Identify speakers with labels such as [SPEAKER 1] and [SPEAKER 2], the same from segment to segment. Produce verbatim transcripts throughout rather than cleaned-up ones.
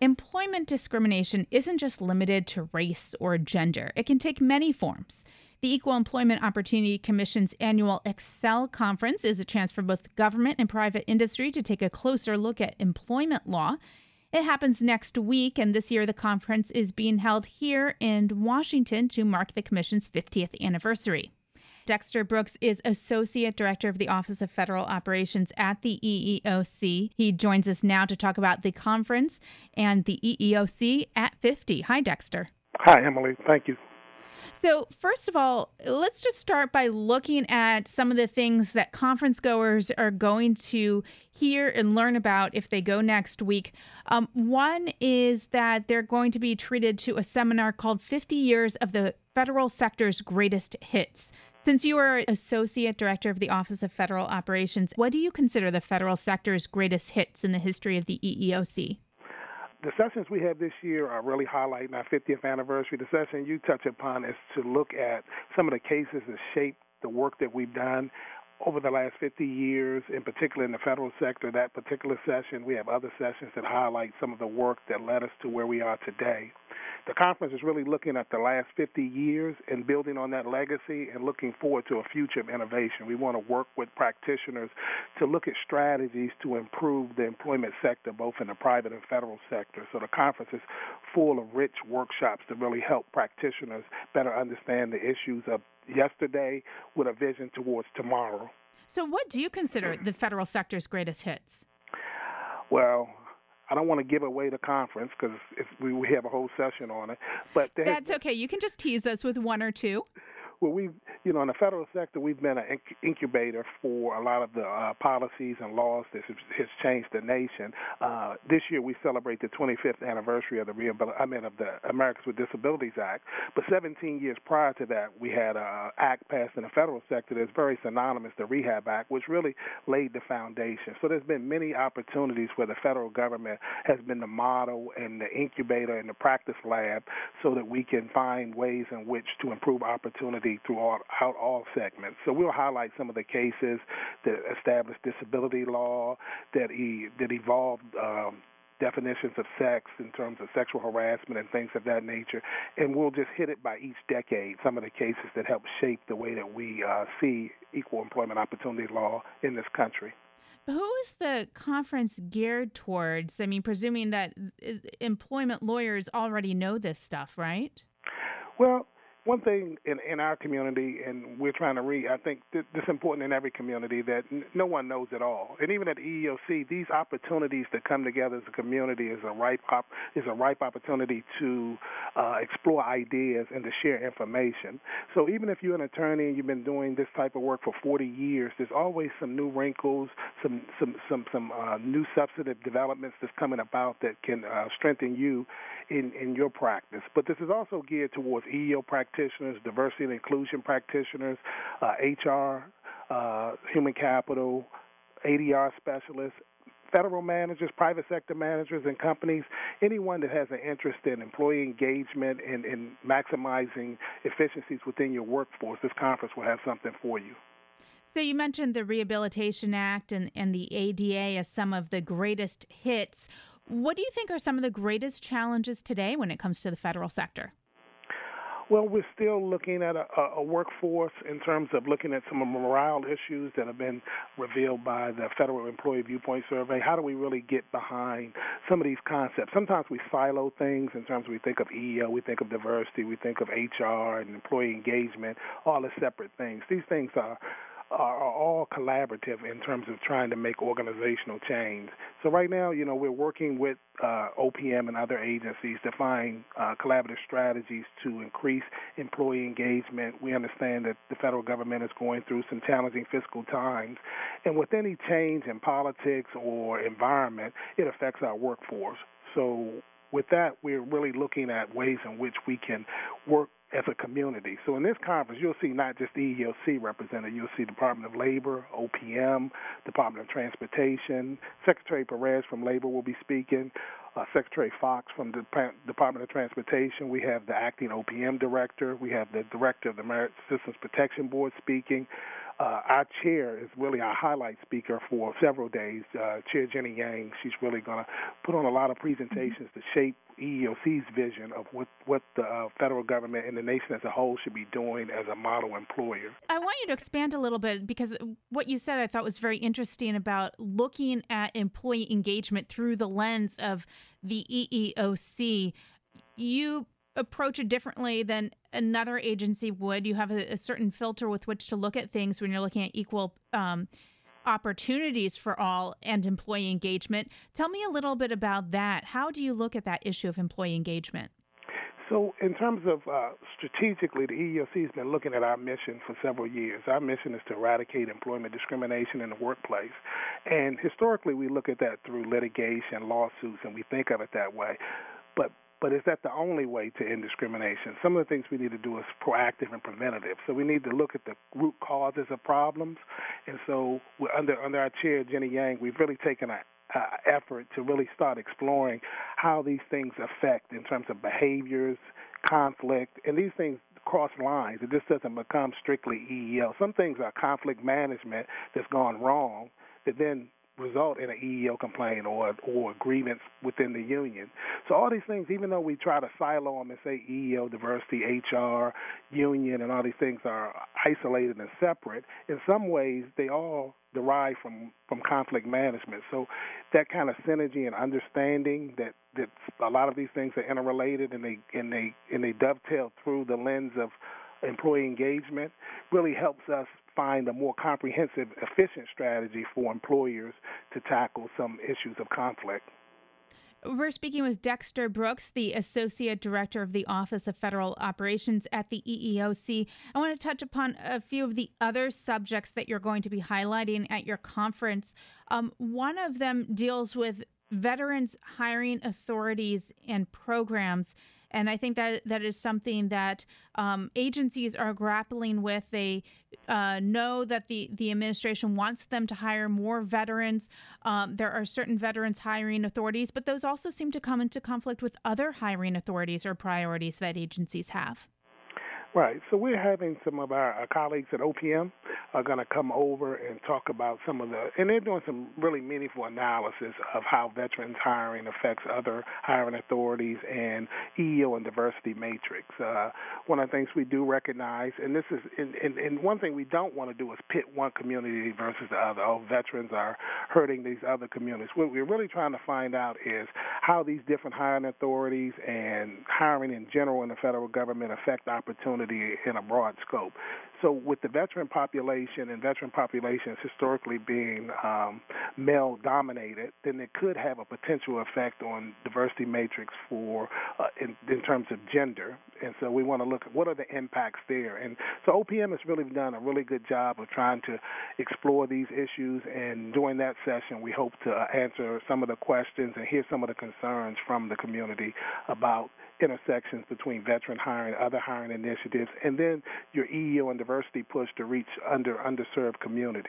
[SPEAKER 1] Employment discrimination isn't just limited to race or gender. It can take many forms. The Equal Employment Opportunity Commission's annual Excel Conference is a chance for both government and private industry to take a closer look at employment law. It happens next week, and this year the conference is being held here in Washington to mark the Commission's fiftieth anniversary. Dexter Brooks is Associate Director of the Office of Federal Operations at the E E O C. He joins us now to talk about the conference and the E E O C at fifty. Hi, Dexter.
[SPEAKER 2] Hi, Emily. Thank you.
[SPEAKER 1] So first of all, let's just start by looking at some of the things that conference goers are going to hear and learn about if they go next week. Um, one is that they're going to be treated to a seminar called fifty years of the Federal Sector's Greatest Hits. Since you are Associate Director of the Office of Federal Operations, what do you consider the federal sector's greatest hits in the history of the E E O C?
[SPEAKER 2] The sessions we have this year are really highlighting our fiftieth anniversary. The session you touch upon is to look at some of the cases that shape the work that we've done over the last fifty years, in particular in the federal sector. That particular session, we have other sessions that highlight some of the work that led us to where we are today. The conference is really looking at the last fifty years and building on that legacy and looking forward to a future of innovation. We want to work with practitioners to look at strategies to improve the employment sector, both in the private and federal sector. So the conference is full of rich workshops to really help practitioners better understand the issues of yesterday with a vision towards tomorrow.
[SPEAKER 1] So what do you consider the federal sector's greatest hits?
[SPEAKER 2] Well, I don't want to give away the conference because we, we have a whole session on it. But
[SPEAKER 1] That's okay. You can just tease us with one or two.
[SPEAKER 2] Well, we, you know, in the federal sector, we've been an incubator for a lot of the uh, policies and laws that has, has changed the nation. Uh, this year, we celebrate the twenty-fifth anniversary of the Rehabil- I mean, of the Americans with Disabilities Act. But seventeen years prior to that, we had an act passed in the federal sector that's very synonymous, the Rehab Act, which really laid the foundation. So there's been many opportunities where the federal government has been the model and the incubator and the practice lab so that we can find ways in which to improve opportunity throughout all segments. So we'll highlight some of the cases that established disability law, that e- that evolved um, definitions of sex in terms of sexual harassment and things of that nature, and we'll just hit it by each decade, some of the cases that help shape the way that we uh, see equal employment opportunity law in this country.
[SPEAKER 1] Who is the conference geared towards? I mean, presuming that is, employment lawyers already know this stuff, right?
[SPEAKER 2] Well, one thing in, in our community, and we're trying to read, I think th- this is important in every community, that n- no one knows it all. And even at the E E O C, these opportunities that come together as a community is a ripe op- is a ripe opportunity to uh, explore ideas and to share information. So even if you're an attorney and you've been doing this type of work for forty years, there's always some new wrinkles, some some some some uh, new substantive developments that's coming about that can uh, strengthen you in, in your practice. But this is also geared towards E E O practitioners, diversity and inclusion practitioners, uh, H R, uh, human capital, A D R specialists, federal managers, private sector managers and companies, anyone that has an interest in employee engagement and, and maximizing efficiencies within your workforce. This conference will have something for you.
[SPEAKER 1] So you mentioned the Rehabilitation Act and, and the A D A as some of the greatest hits. What do you think are some of the greatest challenges today when it comes to the federal sector?
[SPEAKER 2] Well, we're still looking at a, a workforce in terms of looking at some of the morale issues that have been revealed by the Federal Employee Viewpoint Survey. How do we really get behind some of these concepts? Sometimes we silo things in terms of we think of E E O, we think of diversity, we think of H R and employee engagement, all as separate things. These things are are all collaborative in terms of trying to make organizational change. So right now, you know, we're working with uh, O P M and other agencies to find uh, collaborative strategies to increase employee engagement. We understand that the federal government is going through some challenging fiscal times, and with any change in politics or environment, it affects our workforce. So with that, we're really looking at ways in which we can work as a community. So in this conference, you'll see not just the E E O C represented. You'll see Department of Labor, O P M, Department of Transportation. Secretary Perez from Labor will be speaking. Uh, Secretary Fox from the Department of Transportation. We have the acting O P M director. We have the director of the Merit Systems Protection Board speaking. uh, our chair is really our highlight speaker for several days. Uh, Chair Jenny Yang, she's really going to put on a lot of presentations to shape E E O C's vision of what, what the uh, federal government and the nation as a whole should be doing as a model employer.
[SPEAKER 1] I want you to expand a little bit, because what you said I thought was very interesting about looking at employee engagement through the lens of the E E O C. You approach it differently than another agency would. You have a, a certain filter with which to look at things when you're looking at equal um, opportunities for all and employee engagement. Tell me a little bit about that. How do you look at that issue of employee engagement?
[SPEAKER 2] So in terms of uh, strategically, the E E O C has been looking at our mission for several years. Our mission is to eradicate employment discrimination in the workplace. And historically, we look at that through litigation, lawsuits, and we think of it that way. But But is that the only way to end discrimination? Some of the things we need to do is proactive and preventative. So we need to look at the root causes of problems. And so we're under under our chair, Jenny Yang, we've really taken a Uh, effort to really start exploring how these things affect in terms of behaviors, conflict, and these things cross lines. It just doesn't become strictly E E O. Some things are conflict management that's gone wrong that then result in an E E O complaint or or agreements within the union. So all these things, even though we try to silo them and say E E O, diversity, H R, union, and all these things are isolated and separate, in some ways they all derive from, from conflict management. So that kind of synergy and understanding that, that a lot of these things are interrelated and they and they and they dovetail through the lens of employee engagement really helps us find a more comprehensive, efficient strategy for employers to tackle some issues of conflict.
[SPEAKER 1] We're speaking with Dexter Brooks, the Associate Director of the Office of Federal Operations at the E E O C. I want to touch upon a few of the other subjects that you're going to be highlighting at your conference. Um, one of them deals with veterans hiring authorities and programs. And I think that that is something that um, agencies are grappling with. They uh, know that the, the administration wants them to hire more veterans. Um, there are certain veterans hiring authorities, but those also seem to come into conflict with other hiring authorities or priorities that agencies have.
[SPEAKER 2] Right. So we're having some of our, our colleagues at O P M are going to come over and talk about some of the, and they're doing some really meaningful analysis of how veterans hiring affects other hiring authorities and E E O and diversity matrix. Uh, one of the things we do recognize, and this is, and, and, and one thing we don't want to do is pit one community versus the other. Oh, veterans are hurting these other communities. What we're really trying to find out is how these different hiring authorities and hiring in general in the federal government affect opportunity in a broad scope. So with the veteran population and veteran populations historically being um, male-dominated, then it could have a potential effect on diversity matrix for uh, in, in terms of gender. And so we want to look at what are the impacts there. And so O P M has really done a really good job of trying to explore these issues. And during that session, we hope to uh, answer some of the questions and hear some of the concerns from the community about intersections between veteran hiring, other hiring initiatives, and then your E E O and diversity push to reach under underserved communities.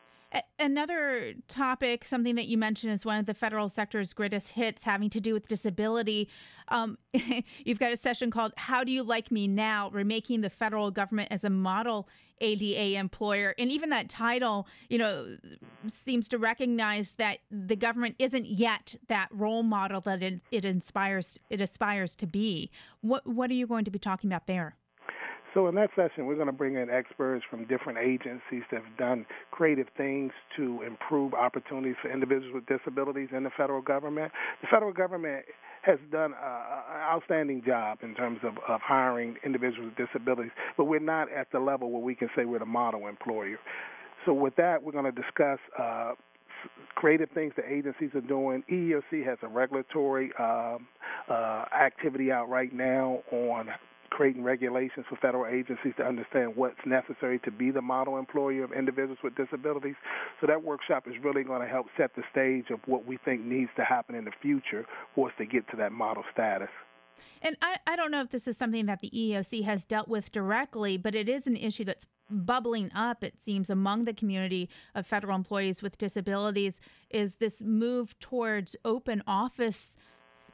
[SPEAKER 1] Another topic, something that you mentioned, is one of the federal sector's greatest hits having to do with disability. Um, you've got a session called How Do You Like Me Now? Remaking the Federal Government as a Model A D A Employer. And even that title, you know, seems to recognize that the government isn't yet that role model that it, it inspires, it aspires to be. What, what are you going to be talking about there?
[SPEAKER 2] So in that session, we're going to bring in experts from different agencies that have done creative things to improve opportunities for individuals with disabilities in the federal government. The federal government has done an outstanding job in terms of, of hiring individuals with disabilities, but we're not at the level where we can say we're the model employer. So with that, we're going to discuss uh, creative things that agencies are doing. E E O C has a regulatory uh, uh, activity out right now on creating regulations for federal agencies to understand what's necessary to be the model employer of individuals with disabilities. So that workshop is really going to help set the stage of what we think needs to happen in the future for us to get to that model status.
[SPEAKER 1] And I, I don't know if this is something that the E E O C has dealt with directly, but it is an issue that's bubbling up, it seems, among the community of federal employees with disabilities, is this move towards open office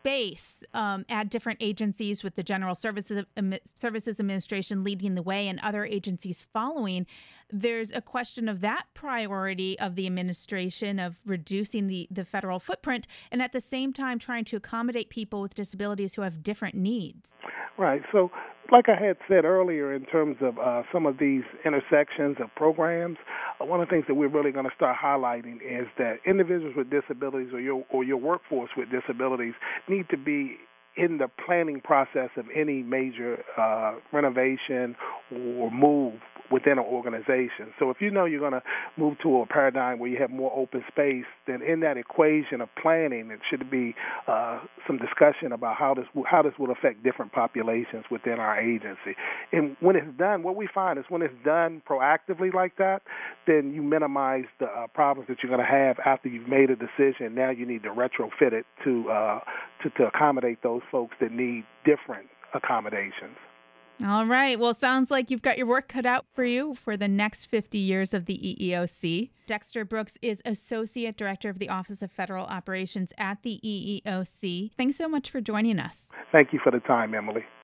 [SPEAKER 1] space um, at different agencies, with the General Services Services Administration leading the way and other agencies following. There's a question of that priority of the administration of reducing the, the federal footprint, and at the same time trying to accommodate people with disabilities who have different needs.
[SPEAKER 2] Right. So, like I had said earlier, in terms of uh, some of these intersections of programs, uh, one of the things that we're really going to start highlighting is that individuals with disabilities, or your or your workforce with disabilities, need to be in the planning process of any major uh, renovation or move within an organization. So if you know you're going to move to a paradigm where you have more open space, then in that equation of planning, it should be uh, some discussion about how this how this will affect different populations within our agency. And when it's done, what we find is when it's done proactively like that, then you minimize the uh, problems that you're going to have after you've made a decision. Now you need to retrofit it to uh, to, to accommodate those folks that need different accommodations.
[SPEAKER 1] All right. Well, sounds like you've got your work cut out for you for the next fifty years of the E E O C. Dexter Brooks is Associate Director of the Office of Federal Operations at the E E O C. Thanks so much for joining us.
[SPEAKER 2] Thank you for the time, Emily.